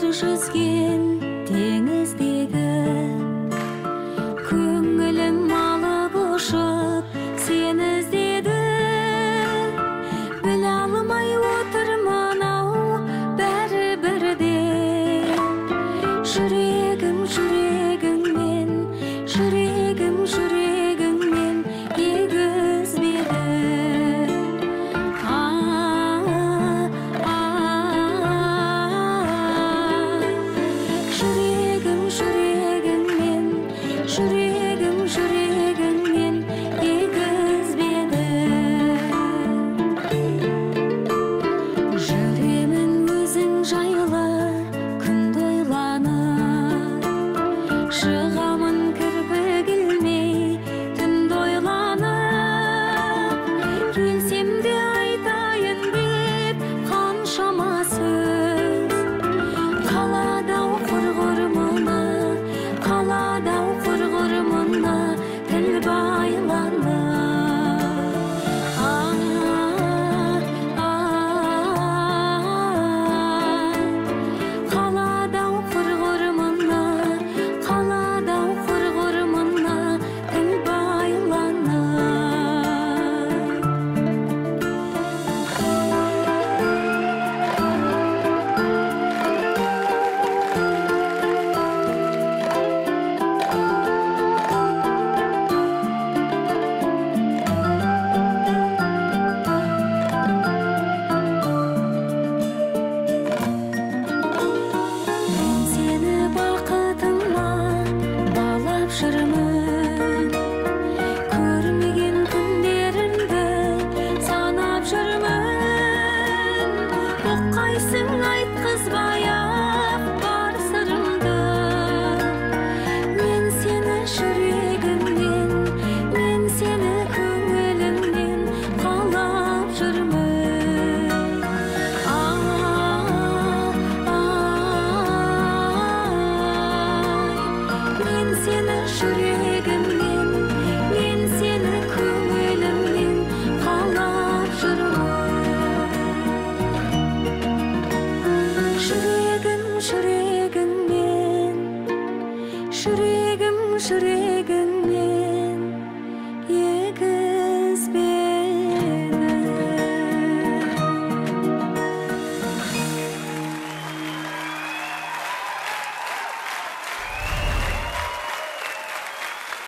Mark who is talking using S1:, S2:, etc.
S1: жүзген теңіздегі көңілім алып ұшып сені іздеді. Біле алмай отырмын ау бәрі бірде. Жүрегім жүрегіңмен, жүрегім жүрегіңмен егізбеді. Жүрегім жүрегіңмен, жүрегім жүрегіңмен егізбеді. Жүремін өзің жайлы күнді ойланып, шығамын кірпік ілмей түнді ойланып. Келсем де айтайын деп қаншама сөз, қалады-ау құрғыр-мұны, қалады-ау құрғыр-мұны тіл байланып. Қалады-ау құрғыр-мұны, қалады-ау құрғыр-мұны тіл байланып. Мен сені бақытыңа балап жүрмін, көрмеген күндерімді санап жүрмін. Ұққайсың айтқызбай-ақ бар сырымды. Мен сені жүрегімнен, мен сені көңілімнен қалап жүрмін. Мен сені жүрегімнен, мен сені көңілімнен қалап жүрмін. Жүрегім жүрегіңмен, жүрегім жүрегіңмен